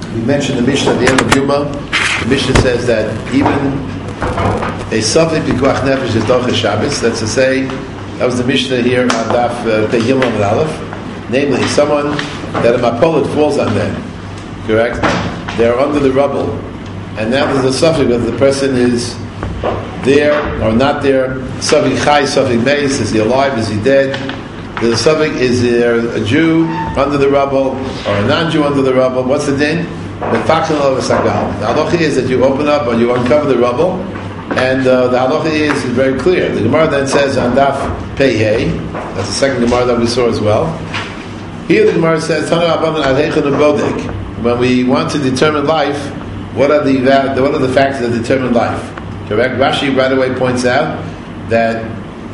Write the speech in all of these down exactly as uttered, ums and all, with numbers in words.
we mentioned the Mishnah at the end of Yuma. The Mishnah says that even a Safek Pikuach Nefesh is Doche Shabbos. That's to say, that was the Mishnah here on Daf Pei Gimel and Aleph. Namely, someone that a mapolet falls on them, correct? They're under the rubble. And now there's a Safek whether the person is there or not there. Safek Chai, Safek Meis, is he alive, is he dead? The Safek, is there a Jew under the rubble or a non-Jew under the rubble? What's the din? The halacha is that you open up or you uncover the rubble, and uh, the halacha is very clear. The Gemara then says on Daf Pei Hey, that's the second Gemara that we saw as well. Here the Gemara says, when we want to determine life, what are the what are the factors that determine life? Correct? Rashi right away points out that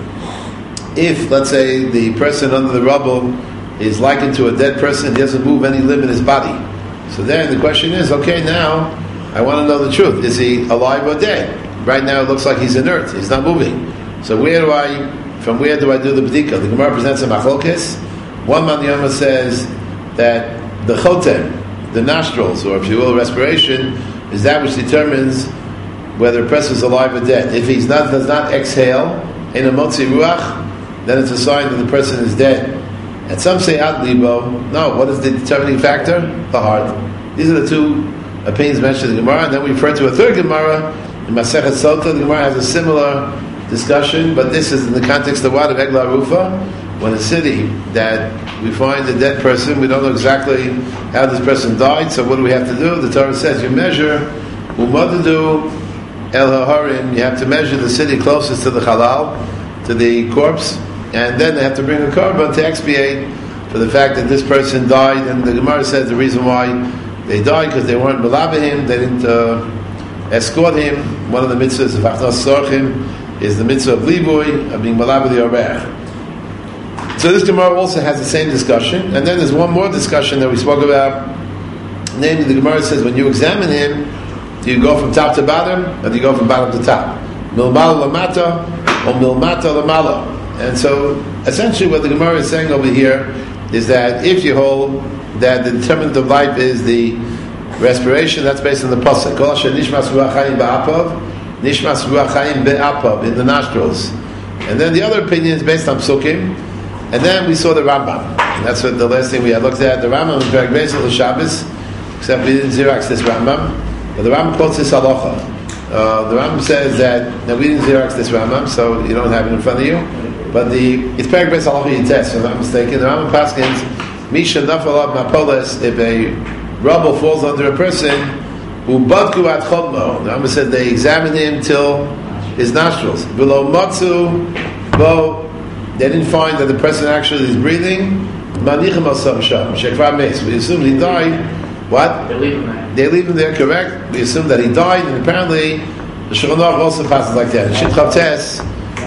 if, let's say, the person under the rubble is likened to a dead person, he doesn't move any limb in his body. So then the question is, okay, now I want to know the truth. Is he alive or dead? Right now it looks like he's inert. He's not moving. So where do I, from where do I do the b'dika? The Gemara presents a machlokes. One man Yoma says that the chotem, the nostrils, or if you will, respiration, is that which determines whether a person is alive or dead. If he does not exhale in a motzi ruach, then it's a sign that the person is dead. And some say ad libo. No, what is the determining factor? The heart. These are the two opinions mentioned in the Gemara. And then we refer to a third Gemara in Masechet Sota. The Gemara has a similar discussion, but this is in the context of what? Of Egla Rufa. When a city that we find a dead person, we don't know exactly how this person died, so what do we have to do? The Torah says you measure Umadadu El Haharim, you have to measure the city closest to the Halal, to the corpse, and then they have to bring a korban to expiate for the fact that this person died. And the Gemara says the reason why they died because they weren't melabehim, they didn't uh, escort him. One of the mitzvahs of Achnas Sorchim is the mitzvah of libui, of being melabeh the orech. So this Gemara also has the same discussion, and then there's one more discussion that we spoke about. Namely, the Gemara says when you examine him, do you go from top to bottom, or do you go from bottom to top? Milmal lamata, or milmata lamala. And so, essentially, what the Gemara is saying over here is that if you hold that the determinant of life is the respiration, that's based on the pasuk. Kol asher nishmas ruach chayim ba'apav, nishmas ruach chayim be'apav, in the nostrils. And then the other opinion is based on psukim. And then we saw the Rambam. And that's what the last thing we had looked at. The Rambam is very based on the Shabbos, except we didn't Xerox this Rambam. But the Rambam quotes this halacha. Uh, the Rambam says that, now we didn't Xerox this Rambam, so you don't have it in front of you. But the it's Perek Beis Halacha Yites, if I'm not mistaken. The Rambam Paskins, Misha Nafal Ab Mapoles, if a rubble falls under a person, who Badku At Chodmo, the Rambam said they examined him till his nostrils. Below Matzu, Bo, they didn't find that the person actually is breathing. Manichem Al Sam Sham, Shekvar Meis. We assume he died. What? They leave him there. They leave him there, correct. We assume that he died, and apparently the Shulchan Aruch also passes like that. Shit Chavtes,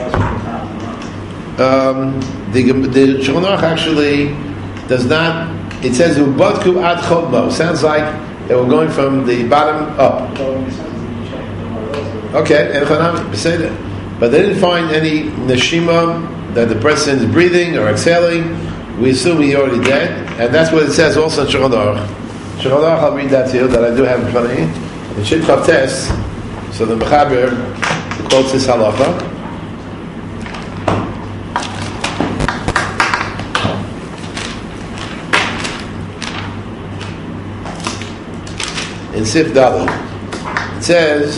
Um, the the Shulchan Aruch actually does not. It says "Ubadku ad chodmo." Sounds like they were going from the bottom up. Okay, but they didn't find any neshima that the person is breathing or exhaling. We assume he already dead, and that's what it says also in Shulchan Aruch. Shulchan Aruch, I'll read that to you that I do have in front of me. In Shit Chavtes, so the Mechaber quotes this halacha. In Sif Dalet, it says,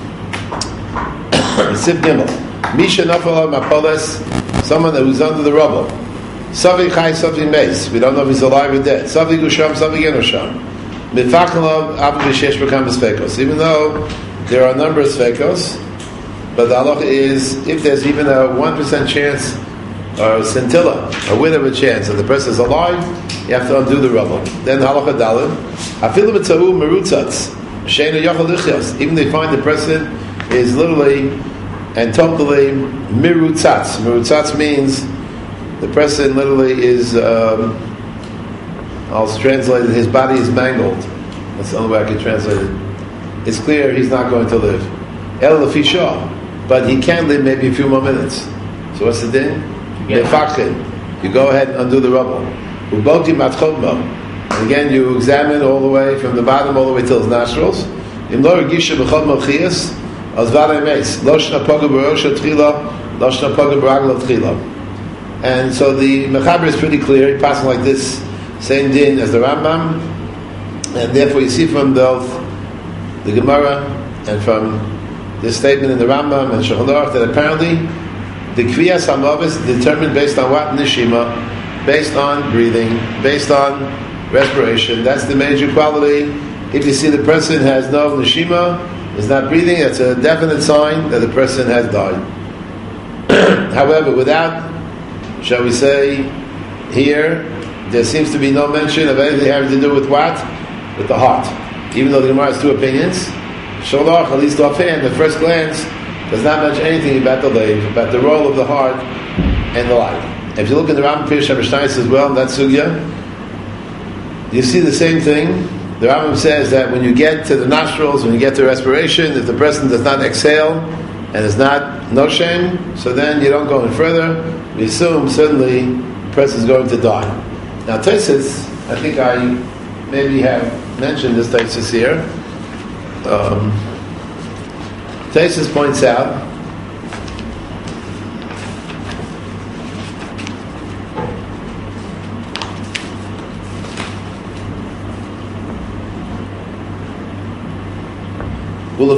Sif Gimel, Misha Nafal Mapoles, someone that was under the rubble. Savi Chai, Savi Meis, we don't know if he's alive or dead. Savi Gusham, Savi Genusham. Mitfakalav, Abu Vishesh Bekam Svekos. Even though there are a number of Svekos, but the halacha is, if there's even a one percent chance, or a scintilla, a whit of a chance that the person is alive, you have to undo the rubble. Then halacha dalin, afilu b'tzahu merutzatz, sheinu yochel lichios. Even they find the person is literally and totally mirutzatz. Mirutzatz means the person literally is. Um, I'll translate it. His body is mangled. That's the only way I can translate it. It's clear he's not going to live. El lefisha, but he can live maybe a few more minutes. So what's the din? You go ahead and undo the rubble. And again, you examine all the way from the bottom all the way till his nostrils. In lo regisha b'chol malchias, as v'alei meis, lo shna poga b'rosha tchila, lo shna poga b'ragla tchila. And so the Mechaber is pretty clear. He passes like this, same din as the Rambam, and therefore you see from both the Gemara and from this statement in the Rambam and Shulchan Aruch that apparently the Kriyas HaMavis is determined based on what? Neshima, based on breathing, based on respiration. That's the major quality. If you see the person has no Neshima, is not breathing, that's a definite sign that the person has died. However, without, shall we say, here, there seems to be no mention of anything having to do with what? With the heart. Even though the Gemara has two opinions, Shulchan Aruch, at least offhand, at first glance, does not mention anything about the leiv, about the role of the heart and the life. If you look at the Rambam Pirush HaMishnayos as well, in that sugya, you see the same thing. The Rambam says that when you get to the nostrils, when you get to respiration, if the person does not exhale and is not noshem, so then you don't go any further. We assume certainly the person is going to die. Now Tosfos, I think I maybe have mentioned this Tosfos here. Um, Tosfos points out you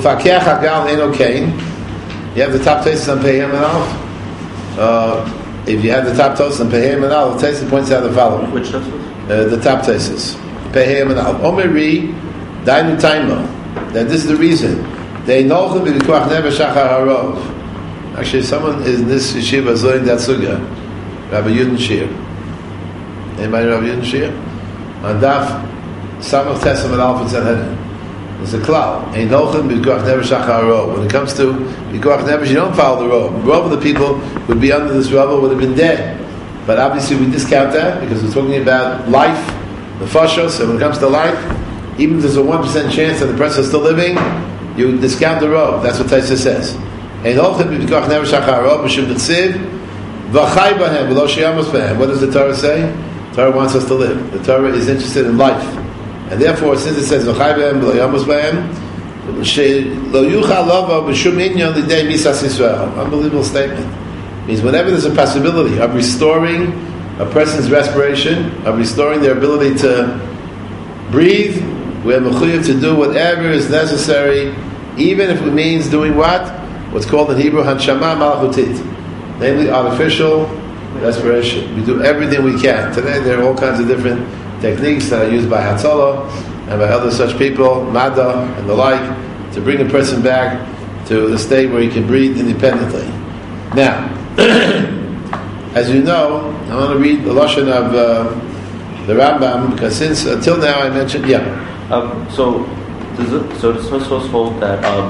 have the top Tosfos on Pei Yem and Aleph. Uh, if you have the top Tosfos on Pei Yem and Aleph, Tosfos points out the following. Which Tosfos? Uh, the top Tosfos. Pei Yem and Aleph. Omeri Dainu Taima. That this is the reason. They know them b'vikuach never shachar harov. Actually, someone in this yeshiva is learning that sugya. Rabbi Yudin Shir. Anybody know Rabbi Yudin Shir? On Daf Samach Tesam and Aleph and Sanhedrin. There's a klal. Ein holchem b'vikuach never shachar harov. When it comes to b'vikuach never, you don't follow the robe. The robe of the people would be under this rubble, would have been dead. But obviously we discount that because we're talking about life, the fashos, and when it comes to life, even if there's a one percent chance that the person is still living, you discount the robe. That's what Tosfos says. Ein holchem b'vikuach never shachar harov b'shem b'tziv v'chai b'hem v'lo she'amos b'hem. What does the Torah say? The Torah wants us to live. The Torah is interested in life. And therefore, since it says v'chai b'hem v'lo yamos b'hem, she'lo yuchal lavo b'shum inyon l'dei misas Yisrael. Unbelievable statement. It means whenever there's a possibility of restoring a person's respiration, of restoring their ability to breathe, we are mechuyev to do whatever is necessary, even if it means doing what? What's called in Hebrew hanshama malachutit, namely artificial respiration. We do everything we can. Today there are all kinds of different techniques that are used by Hatzalah and by other such people, Mada and the like, to bring a person back to the state where he can breathe independently. Now, as you know, I want to read the Lashon of uh, the Rambam, because since until now I mentioned, yeah. Um, so, does it, so does Tosfos hold that um,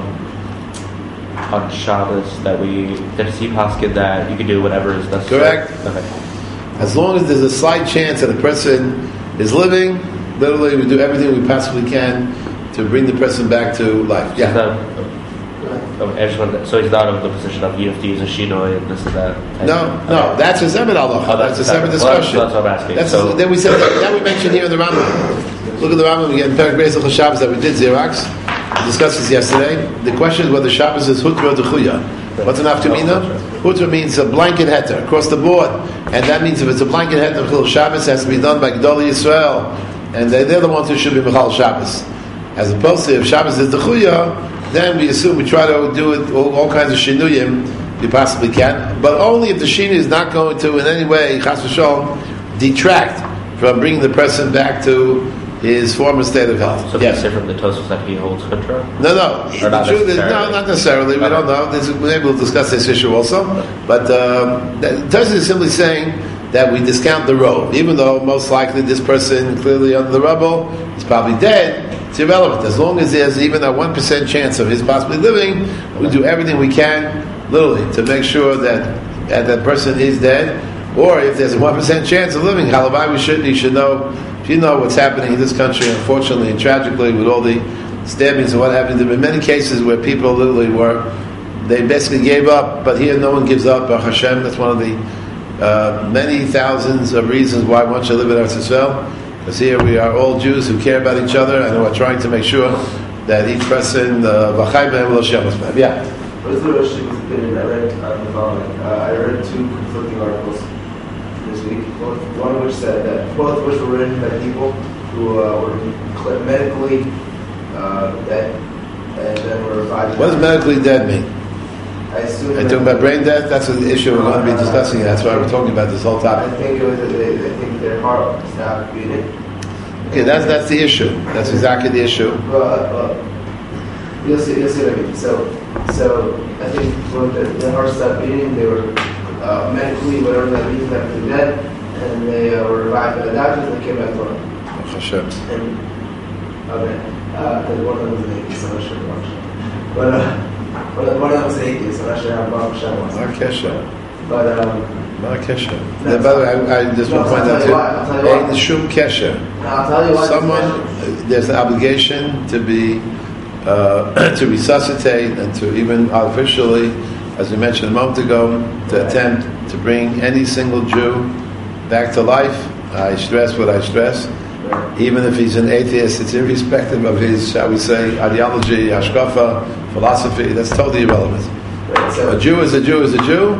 on Shabbos that we there's a paskin that you can do whatever is necessary? Correct. Okay. As long as there's a slight chance that a person is living, literally we do everything we possibly can to bring the person back to life. Yeah. So, that, oh, I just wanted, so he's not in the position of you have to use a shinoi and this and that. No, okay. no, that's a separate halacha. Oh, that's, that's a separate well, discussion. That's, that's what I'm asking. That's so, a, then we said that, that we mentioned here in the Rambam. Look at the Rambam again, Perek Beis Hilchos Shabbos that we did Xerox. We discussed this yesterday. The question is whether Shabbos is hutra or dechuya. What's an aftermina? Hutra means a blanket heter across the board, and that means if it's a blanket heter for Shabbos, it has to be done by Gedolei Yisrael, and they, they're the ones who should be Mechal Shabbos. As opposed to if Shabbos is dechuya, then we assume we try to do it all, all kinds of shinuyim we possibly can, but only if the shinu is not going to in any way chas v'shalom detract from bringing the person back to his former state of health. So yes. from the Tosfos that he holds hutra? No, no. Or not the truth is, necessarily? no, not necessarily. We Okay. don't know. This, maybe we'll discuss this issue also. But um, Tosfos is simply saying that we discount the robe, even though most likely this person clearly under the rubble is probably dead. It's irrelevant. As long as there's even a one percent chance of his possibly living, we do everything we can, literally, to make sure that that, that person is dead. Or if there's a one percent chance of living, halabai, we should you should know. If you know what's happening in this country, unfortunately and tragically, with all the stabbings and what happened, there have been many cases where people literally were, they basically gave up, but here no one gives up. Baruch Hashem, that's one of the uh, many thousands of reasons why one should live in Eretz Yisrael. Because here we are all Jews who care about each other and who are trying to make sure that each person, v'chai b'hem lo shemas b'hem. Yeah. What is the Rosh Hashanah's opinion? I read on the following. Uh, I read two conflicting articles this week. Both, one which said that both of which were written by people who uh, were medically uh, dead and then were revived. What does medically dead mean? I assume. Are you talking about brain death? That's the issue we're going to be discussing. That's why we're talking about this whole topic. I think it was. They, I think their heart stopped beating. Okay, that's that's the issue. That's exactly the issue. Well, uh, well, you'll see. You'll see what I mean. So, so I think when the, the heart stopped beating, they were uh, medically, whatever that means, medically dead, and they uh, were revived by the doctors, and they came back to life. And okay, uh, and one of them was an atheist. I'm not sure about that. But uh, one one of them was an atheist. I'm not sure how Baruch Hashem was. Not Kesha. But um. Not Kesha. By the way, I, I just want to point out too. Ain't the Shum Kesha. I'll tell you why. Someone, there's an obligation to be uh, to resuscitate and to even artificially, as we mentioned a moment ago, to attempt to bring any single Jew back to life. I stress what I stress. Even if he's an atheist, it's irrespective of his, shall we say, ideology, hashkafa, philosophy. That's totally irrelevant. Right, so a Jew is a Jew is a Jew.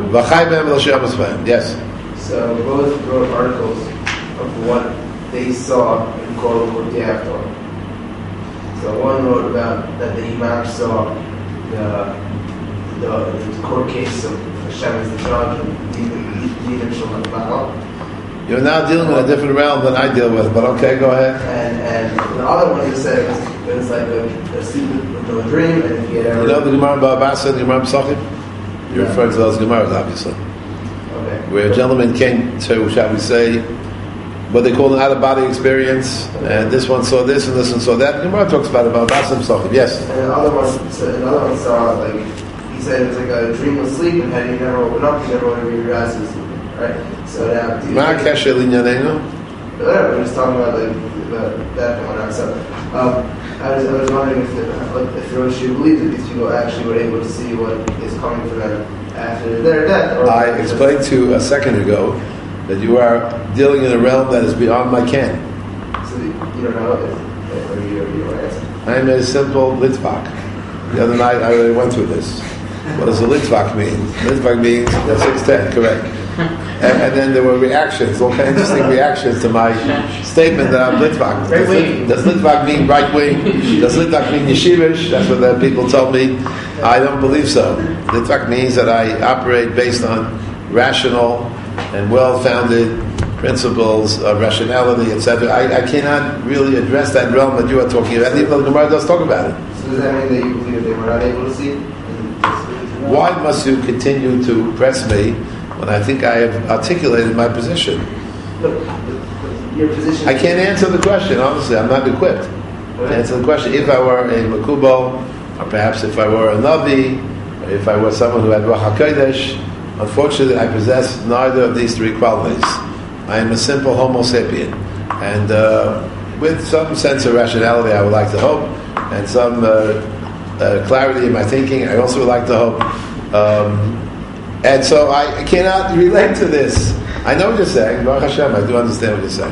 Yes. So both wrote articles of what they saw in Kol Kurtiaftor. So one wrote about that the Imam saw the the, the court case of Hashem as the judge and Dinim Shalom Baal. You're now dealing with a different realm than I deal with, but okay, go ahead. And and the other one you said it was, it was like a, a sleep with a dream, and if he had ever. You know the Gemara Ba'abasa and the Gemara Pesachim? You're yeah. referring to those Gemaras, obviously. Okay. Where a gentleman came to, shall we say, what they call an out-of-body experience, okay. And this one saw this and this one saw that. The Gemara talks about it, Ba'abasa and Pesachim, yes. And the other one, so another one saw, like, he said it was like a dreamless sleep, and had he never woken up, he never would have realized he was sleeping. Right. So now, Ma Kesha Linyanenu? Whatever. We're just talking about like the, that going on. So, um, I was I was wondering if the, if the Rosh believes that these people actually were able to see what is coming for them after their death. Or I explained to you a second ago that you are dealing in a realm that is beyond my ken. So you don't know if, or you you don't answer. I am a simple litvak. The other night I already went through this. What does a litvak mean? Litvak means that's six ten, correct. And, and then there were reactions, all kind of interesting reactions to my statement that I'm Litvak. Does, Lit, does Litvak mean right wing? Does Litvak mean yeshivish? That's what the people told me. I don't believe so. Litvak means that I operate based on rational and well-founded principles of rationality, et cetera. I, I cannot really address that realm that you are talking about, even though the Gemara does talk about it. So does that mean that you believe they were not able to see? Why must you continue to press me when I think I have articulated my position? Look, your position. I can't answer the question, honestly. I'm not equipped to answer the question. If I were a Makubal, or perhaps if I were a Navi, or if I were someone who had Ruach HaKodesh, unfortunately I possess neither of these three qualities. I am a simple Homo sapien. And uh, with some sense of rationality, I would like to hope, and some uh, uh, clarity in my thinking, I also would like to hope. Um, And so I cannot relate to this. I know what you're saying, Baruch Hashem, I do understand what you're saying.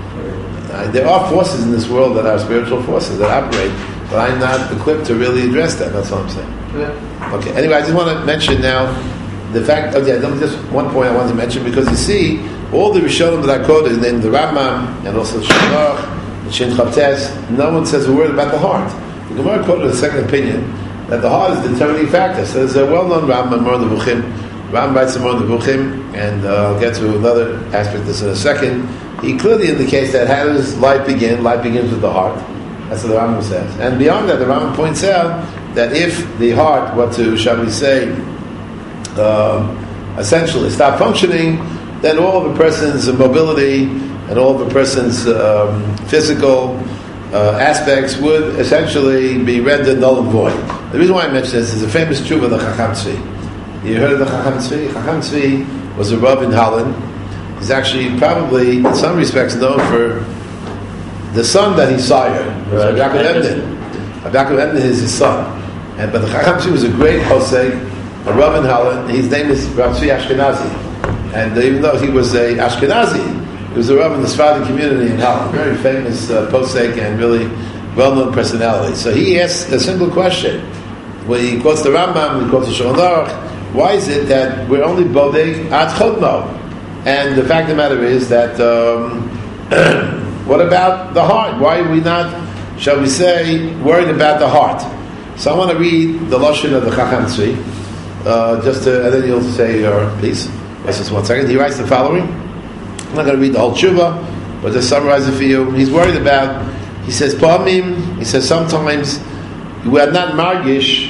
Uh, there are forces in this world that are spiritual forces that operate, but I'm not equipped to really address that. That's what I'm saying. Yeah. Okay, anyway, I just want to mention now the fact, oh yeah, just one point I want to mention, because you see, all the Rishonim that I quoted, named the Rambam, and also Shemach, and Shin Chavtes, no one says a word about the heart. The Gemara quoted a second opinion, that the heart is the determining factor. So there's a well-known Rambam, Moreh Nevuchim, Ram writes more on the Bukhim, and uh, I'll get to another aspect of this in a second. He clearly indicates that how does life begin? Life begins with the heart. That's what the Rambam says. And beyond that, the Rambam points out that if the heart were to, shall we say, um, essentially stop functioning, then all of a person's mobility and all of a person's um, physical uh, aspects would essentially be rendered null and void. The reason why I mention this is a famous tshuva of the Chacham Tzvi. You heard of the Chacham Tzvi? Chacham Tzvi was a Rav in Holland. He's actually probably, in some respects, known for the son that he sired. Rabbi Yaakov Emden. Rabbi Yaakov Emden is his son. And, but the Chacham Tzvi was a great Hoseg, a Rav in Holland. His name is Rav Tzvi Ashkenazi. And even though he was a Ashkenazi, He was a Rav in the Sephardic community in Holland, very famous uh, posek and really well-known personality. So he asked a simple question. When he quotes the Rambam, he quotes the Shulchan Aruch, why is it that we're only bodek at chotno? And the fact of the matter is that, um, what about the heart? Why are we not, shall we say, worried about the heart? So I want to read the Lashon of the Chacham Tzvi, uh, just to, and then you'll say your piece. Let's just one second. He writes the following. I'm not going to read the whole tshuva, but just summarize it for you. He's worried about, he says, Pa'amim, he says, sometimes we are not margish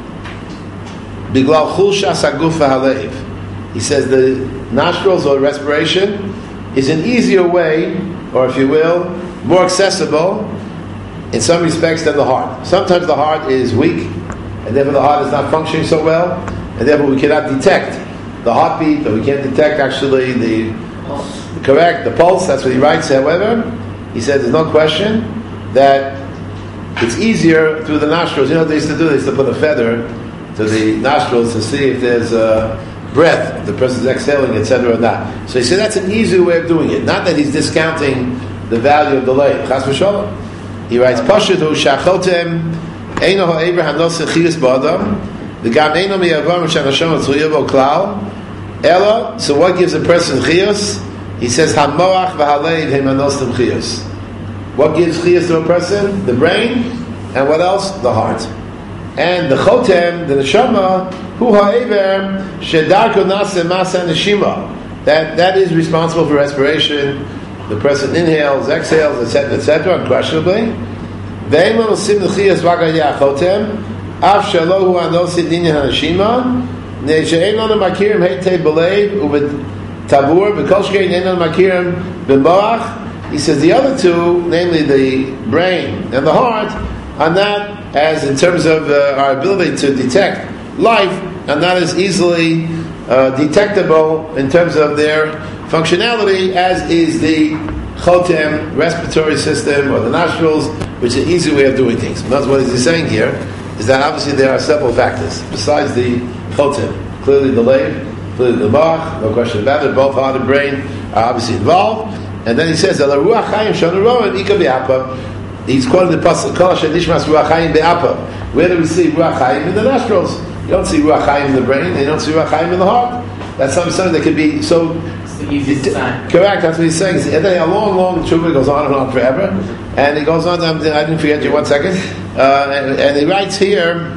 biglal chulshas haguf v'halev. He says the nostrils or respiration is an easier way, or if you will, more accessible in some respects than the heart. Sometimes the heart is weak, and therefore the heart is not functioning so well, and therefore we cannot detect the heartbeat, or we can't detect actually the pulse. Correct, the pulse, that's what he writes. However, he said there's no question that it's easier through the nostrils. You know what they used to do? They used to put a feather to the nostrils to see if there's a breath, if the person's exhaling, et cetera or not. So he said that's an easier way of doing it. Not that he's discounting the value of the lay. Chas v'sholom. He writes, Pashutu shachotem eino ha'ever hanoseh chiyus ba'adam v'gam eino mi'avam shanashom atzuyavo klal ela. So what gives a person chiyus? He says, hamoach v'haleiv he'manostim chiyus. What gives chiyus to a person? The brain, and what else? The heart. And the chotem, the neshama, hu ha'ever shedarko naseh masa neshima. That that is responsible for respiration. The person inhales, exhales, et cetera, et cetera. Unquestionably, ve'eman osim l'chiyas v'agayah chotem af shalohu anosid ninyan haneshima ne'she'enon makirim heitei b'leiv u'b'tabur v'kol shkein enon makirim b'moach. He says the other two, namely the brain and the heart, are not as in terms of uh, our ability to detect life, are not as easily uh, detectable in terms of their functionality as is the chotem, respiratory system, or the nostrils, which is an easy way of doing things. And that's what he's saying here, is that obviously there are several factors besides the chotem. Clearly the leiv, clearly the moach, no question about it, both heart and brain are obviously involved. And then he says, he's quoting the pasuk, Kol asher nishmas ruach chayim be'apa. Where do we see ruach chayim? In the nostrils. You don't see ruach chayim in the brain, you don't see ruach chayim in the heart. That's something that can be so... It's the easiest sign. Correct, that's what he's saying. And then a long, long tshuva goes on and on forever. And he goes on, I didn't forget you one second. Uh, and, and he writes here,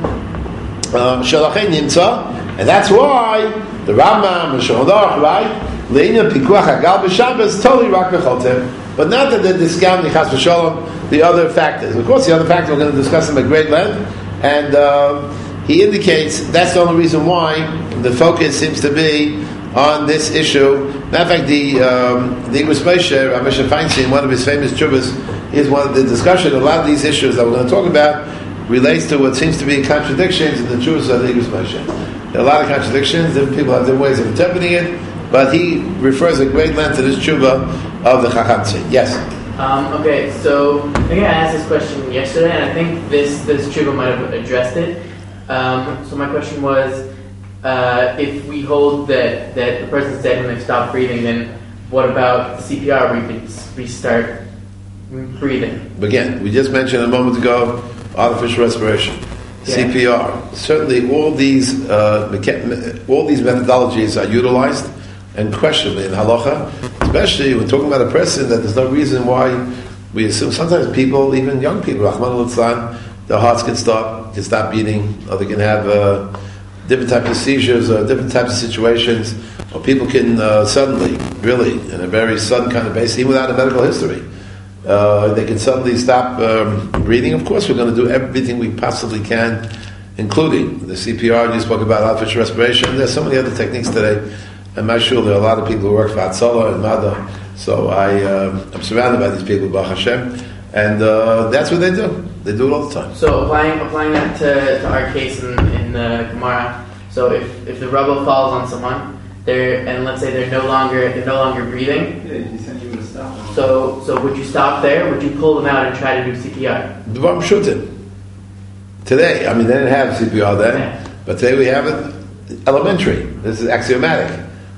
Shalachei nimtza, and that's why the Rambam and Shulchan Aruch, right? Le'inyan pikuach hagal b'Shabbos, totally rak v'chotem. But not that they're discounting chas v'sholom the other factors. Of course, the other factors we're going to discuss them at great length, and uh, he indicates that's the only reason why the focus seems to be on this issue. Matter of fact, the um, the Igros Moshe, Rav Moshe Feinstein, one of his famous tshuvas, is one of the discussion. A lot of these issues that we're going to talk about relates to what seems to be contradictions in the tshuvas of the Igros Moshe. There are a lot of contradictions. Different people have different ways of interpreting it, but he refers at great length to this tshuva of the Chacham Tzvi. Yes. Um, okay, so I think I asked this question yesterday, and I think this this tshuva might have addressed it. Um, so my question was, uh, if we hold that that the person's dead when they stop breathing, then what about the C P R where you could restart breathing? Again, we just mentioned a moment ago artificial respiration, yeah. C P R. Certainly, all these uh, mecha- all these methodologies are utilized. And questionably in halacha, especially when talking about a person that there's no reason why we assume sometimes people, even young people, Rahman al-Islam, their hearts can stop, can stop beating, or they can have uh, different types of seizures or different types of situations, or people can uh, suddenly, really, in a very sudden kind of basis, even without a medical history, uh, they can suddenly stop um, breathing. Of course, we're going to do everything we possibly can, including the C P R. You spoke about artificial respiration. There's so many other techniques today. I'm not sure there are a lot of people who work for Hatzalah and Mada, so I, uh, I'm surrounded by these people, Baruch Hashem, and uh, that's what they do. They do it all the time. So applying applying that to, to our case in, in the Gemara, so if, if the rubble falls on someone, they're and let's say they're no longer they're no longer breathing, yeah, you said you would stop. So so would you stop there? Would you pull them out and try to do C P R? Dvar Pshutin. Today, I mean, they didn't have C P R then, yeah. But today we have it elementary. This is axiomatic.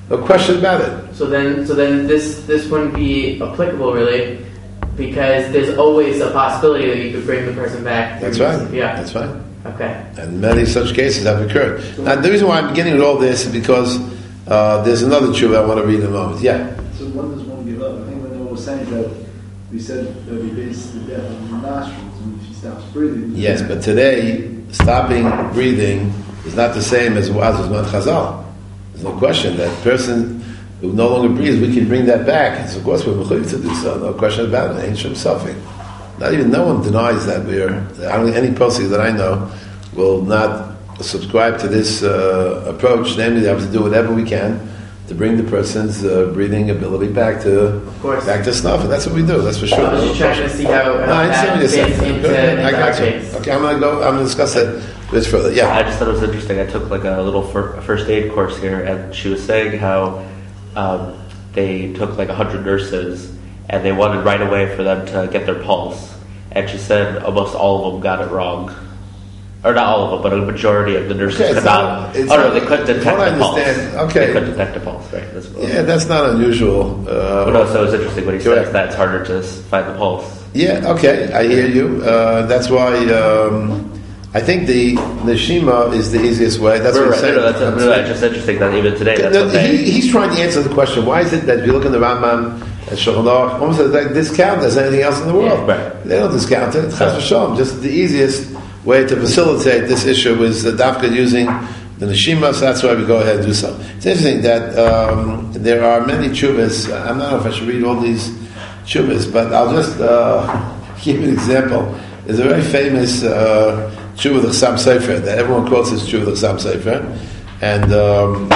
No question about it. So then, so then this this wouldn't be applicable really, because there's always a possibility that you could bring the person back. That's right. Yeah, that's right. Okay. And many such cases have occurred. Now, the reason why I'm beginning with all this is because uh, there's another tshuva I want to read in a moment. Yeah. So one does one give up? I think when they were saying that we said that we base the death on the nostrils, and if he stops breathing. Yes, but today stopping breathing is not the same as it was with Mount Chazal. There's no question that person who no longer breathes, we can bring that back. And so of course we're mechuyev to do so. No question about it. Ain't shum suffering. Not even no one denies that we're. I don't think any person that I know will not subscribe to this uh, approach. Namely, they have to do whatever we can to bring the person's uh, breathing ability back to back to snuff, and that's what we do. That's for sure. I was just trying to see how, how no, I that fits into, into I got our you. case. Okay, I'm gonna go. I'm gonna discuss that a bit further. Yeah. I just thought it was interesting. I took like a little fir- first aid course here, and she was saying how um, they took like a hundred nurses, and they wanted right away for them to get their pulse. And she said almost all of them got it wrong. Or not all of them, but a majority of the nurses Okay, could not, not. Oh no, they couldn't detect I the pulse. Okay. They couldn't detect the pulse, right? That's, yeah, that's not unusual. Uh, well, no, so it was interesting when he correct. says that it's harder to find the pulse. Yeah, okay, I hear you. Uh, that's why um, I think the neshima is the easiest way. That's right, what I'm right. saying. No, no, that's, no, that's just interesting that even today, that's No, what they... he, he's trying to answer the question. Why is it that if you look in the Rambam and Shulchan Aruch, almost like discount as anything else in the world? Yeah, right. They don't discount it. It's chas v'shalom. Just the easiest way to facilitate this issue is the dafka using the neshima, so that's why we go ahead and do so. It's interesting that um, there are many tshuvas. I don't know if I should read all these tshuvas, but I'll just uh, give you an example. There's a very famous uh, tshuva, the Chassam Sofer, that everyone quotes as tshuva, the Chassam Sofer, and um,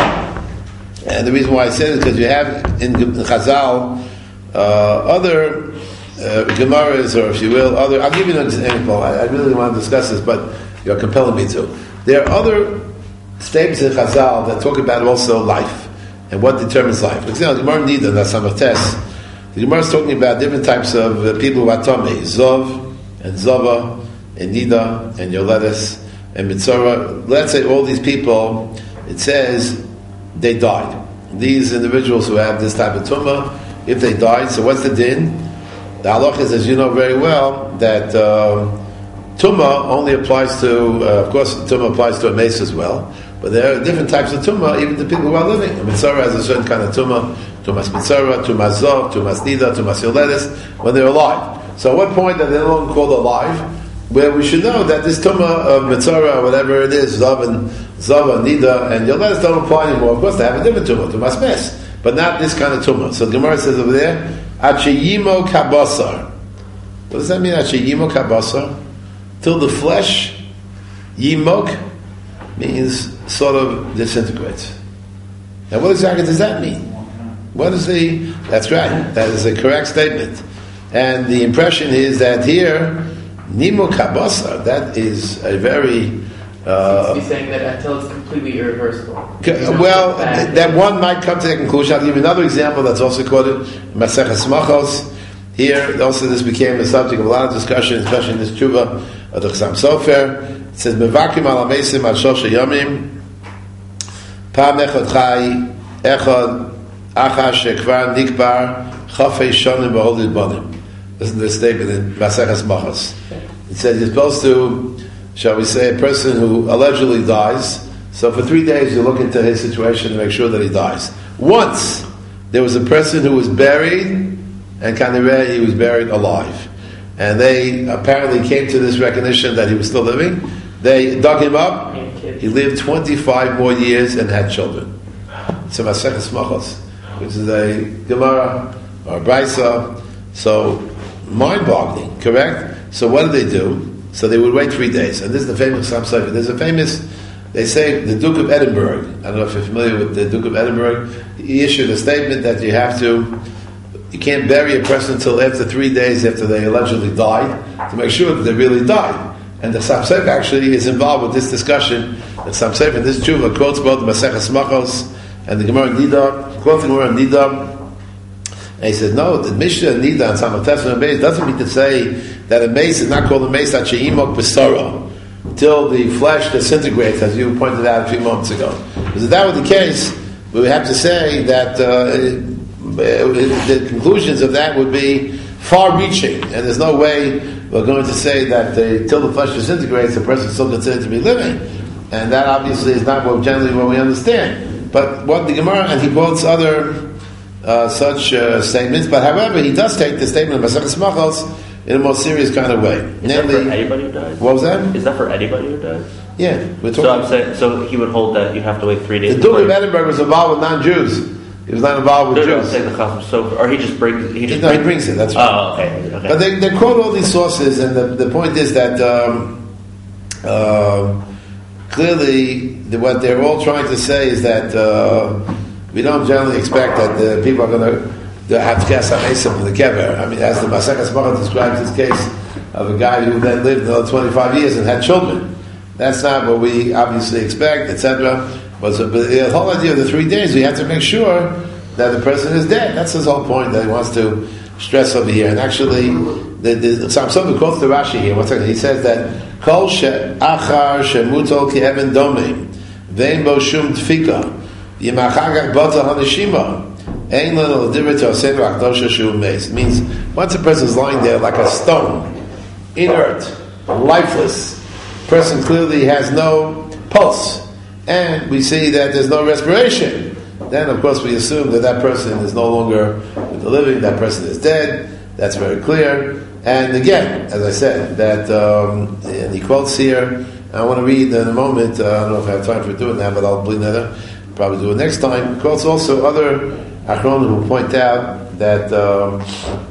and the reason why I say it is because you have in, in Chazal uh, other Uh, Gemaras, or if you will, other. I'll give you an example. I, I really want to discuss this, but you're compelling me to. There are other statements in Chazal that talk about also life and what determines life. For example, the Gemara Nida, that's Samates. The Gemara is talking about different types of uh, people who are Tomei, Zov and Zava and Nida and Yoledes and Mitzora. Let's say all these people. It says they died. These individuals who have this type of tumah, if they died, so what's the din? The halach is, as you know very well, that uh, tumah only applies to, uh, of course, tumah applies to a mace as well, but there are different types of tumah, even to people who are living. A mitzvah has a certain kind of tumah, tumas mitzvah, tumas zov, tumas nida, tumas yoledes, when they're alive. So at what point are they no longer called alive? Where we should know that this tumah of mitzvah, whatever it is, zov and zava, nida, and yoledes don't apply anymore. Of course, they have a different tumah, tumas mes, but not this kind of tumah. So the Gemara says over there, Achiyimo kabasar. What does that mean? Achiyimo kabasar. Till the flesh, yimok, means sort of disintegrates. Now, what exactly does that mean? What is the? That's right. That is a correct statement. And the impression is that here, nimo kabasar. That is a very. Uh, He's saying that until it's completely irreversible. Well, th- that one might come to that conclusion. I'll give you another example that's also quoted in Maseches Machos. Here, also this became a subject of a lot of discussion, especially in this tshuva of the Chassam Sofer. It says, Mevakim al amesim al shosha yomim pam echad chai echad achas shekvar nikbar chafei shonim b'holid bonim. Listen to this statement in Maseches Machos. It says you're supposed to, shall we say, a person who allegedly dies. So for three days you look into his situation to make sure that he dies. Once there was a person who was buried, and Kanireh, he was buried alive. And they apparently came to this recognition that he was still living. They dug him up. He lived twenty-five more years and had children. It's a Maseches Machos, which is a Gemara or a Brisa. So mind-boggling, correct? So what did they do? So they would wait three days. And this is the famous Chassam Sofer. There's a famous, they say, the Duke of Edinburgh. I don't know if you're familiar with the Duke of Edinburgh. He issued a statement that you have to, you can't bury a person until after three days after they allegedly died, to make sure that they really died. And the Chassam Sofer actually is involved with this discussion. The Chassam Sofer in this tshuva quotes both the Maseches Machos and the Gemara Nida, quotes the Gemara Nida. And he says, no, the Mishnah Nida and Samates and Beis doesn't mean to say that a mace is not called a mace at She'imok B'Sara till the flesh disintegrates, as you pointed out a few moments ago. Because if that were the case, we would have to say that uh, the conclusions of that would be far-reaching, and there's no way we're going to say that uh, till the flesh disintegrates, the person is still considered to be living, and that obviously is not what generally what we understand. But what the Gemara, and he quotes other uh, such uh, statements, but however, he does take the statement of Maseches Machos in a more serious kind of way. Is Namely, that for anybody who dies? What was that? Is that for anybody who dies? Yeah, we're talking. So I'm saying, so he would hold that you have to wait three days. The Duke of Edinburgh was involved with non-Jews. He was not involved with no, no, Jews. I'm saying the Chacham. So, or he just brings. He just no, brings, he brings it. That's right. Oh, okay. okay. But they, they quote all these sources, and the, the point is that um, uh, clearly the, what they're all trying to say is that uh, we don't generally expect that the people are going to have to cast out Esav from the kever. I mean, as the Maseches Machos describes this case of a guy who then lived another twenty-five years and had children. That's not what we obviously expect, et cetera. But the whole idea of the three days, we have to make sure that the person is dead. That's his whole point that he wants to stress over here. And actually, the, the, so somebody quotes the Rashi here. One second. He says that Kol she'achar she'mutol ki'even domim ve'im bo shum tfika yimachagach bata haneshima ein leno l'divrei Toseinu akdosha shu meis. It means once a person is lying there like a stone, inert, lifeless, person clearly has no pulse, and we see that there's no respiration, then of course we assume that that person is no longer with the living, that person is dead. That's very clear. And again, as I said, that um, and he quotes here, I want to read in a moment, uh, I don't know if I have time for doing that, but I'll bring that up, probably do it next time. He quotes also other Achronim who point out that um,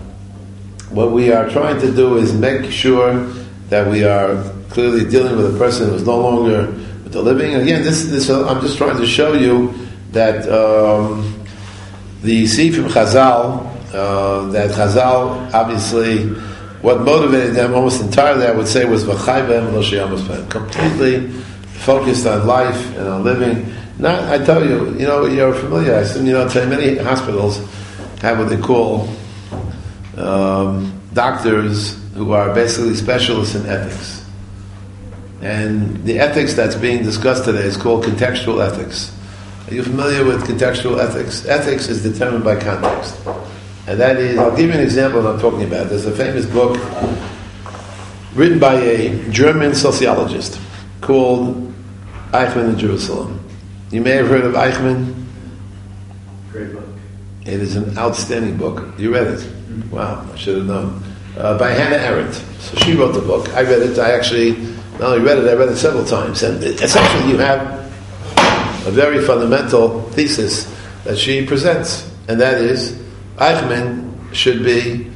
what we are trying to do is make sure that we are clearly dealing with a person who is no longer with the living. And again, this, this I'm just trying to show you that um, the see from Chazal, uh, that Chazal, obviously, what motivated them almost entirely, I would say, was v'chayvem lo she'yamus, completely focused on life and on living. Not, I tell you, you know, you're familiar. I assume you know. Today, many hospitals have what they call um, doctors who are basically specialists in ethics. And the ethics that's being discussed today is called contextual ethics. Are you familiar with contextual ethics? Ethics is determined by context. And that is, I'll give you an example of what I'm talking about. There's a famous book written by a German sociologist called Eichmann in Jerusalem. You may have heard of Eichmann. Great book. It is an outstanding book. You read it? Mm-hmm. Wow, I should have known. Uh, by Hannah Arendt. So she wrote the book. I read it. I actually not only read it, I read it several times. And it, essentially you have a very fundamental thesis that she presents. And that is, Eichmann should be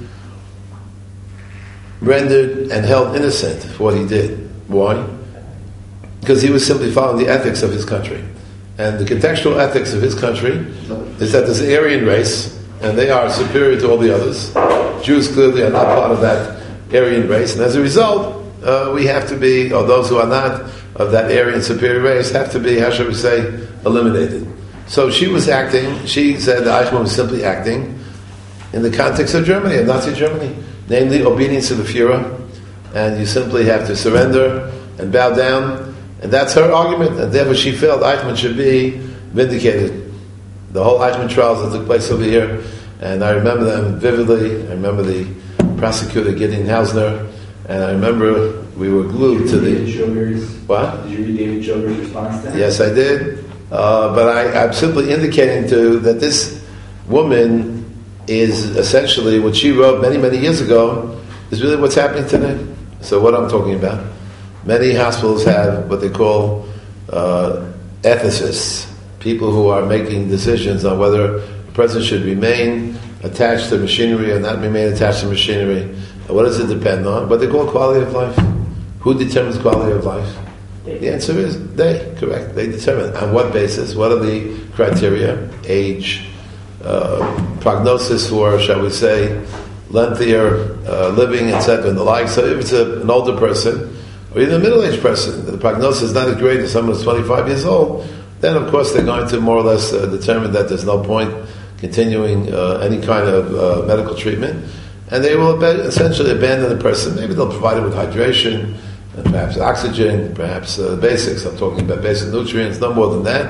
rendered and held innocent for what he did. Why? Because he was simply following the ethics of his country. And the contextual ethics of his country is that there's an Aryan race, and they are superior to all the others. Jews clearly are not part of that Aryan race, and as a result, uh, we have to be, or those who are not of that Aryan superior race, have to be, how should we say, eliminated. So she was acting, she said that Eichmann was simply acting in the context of Germany, of Nazi Germany, namely obedience to the Führer, and you simply have to surrender and bow down. And that's her argument, and therefore she felt Eichmann should be vindicated. The whole Eichmann trials that took place over here, and I remember them vividly. I remember the prosecutor Gideon Hausner, and I remember we were glued to the... David Shoger's, what? Did you read David Shoger's response to that? Yes, I did. Uh, but I, I'm simply indicating to that this woman is essentially what she wrote many, many years ago is really what's happening today. So what I'm talking about. Many hospitals have what they call uh, ethicists, people who are making decisions on whether a person should remain attached to machinery or not remain attached to machinery. And what does it depend on? What they call quality of life. Who determines quality of life? The answer is they, correct. They determine. On what basis? What are the criteria? Age, uh, prognosis for, shall we say, lengthier uh, living, et cetera, and the like. So if it's a, an older person, or even a middle-aged person, the prognosis is not as great as someone who's twenty-five years old, then of course they're going to more or less uh, determine that there's no point continuing uh, any kind of uh, medical treatment, and they will ab- essentially abandon the person. Maybe they'll provide him with hydration, and perhaps oxygen, perhaps uh, basics. I'm talking about basic nutrients, no more than that.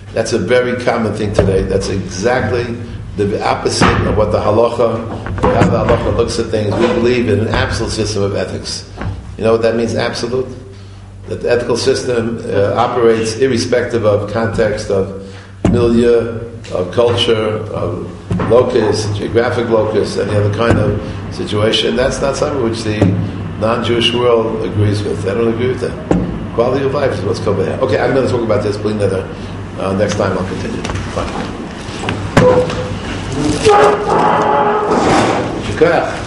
That's a very common thing today. That's exactly the opposite of what the halacha, how the halacha looks at things. We believe in an absolute system of ethics. You know what that means, absolute? That the ethical system uh, operates irrespective of context, of milieu, of culture, of locus, geographic locus, any other kind of situation. That's not something which the non-Jewish world agrees with. They don't agree with that. Quality of life is what's covered there. Okay, I'm going to talk about this, please, another. Uh, next time I'll continue. Fine.